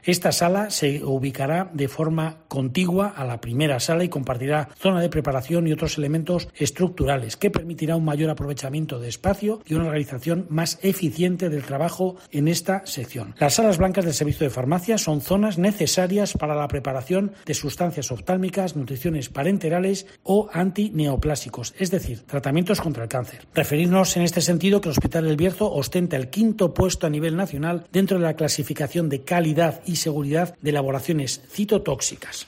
Esta sala se ubicará de forma contigua a la primera sala y compartirá zona de preparación y otros elementos estructurales que permitirá un mayor aprovechamiento de espacio y una organización más eficiente del trabajo en esta sección. Las salas blancas del servicio de farmacia son zonas necesarias para la preparación de sustancias oftálmicas, nutriciones parenterales o antineoplásicos, es decir, tratamientos contra el cáncer. Referirnos en este sentido que el Hospital El Bierzo ostenta el 5º puesto a nivel nacional dentro de la clasificación de calidad y seguridad de elaboraciones citotóxicas.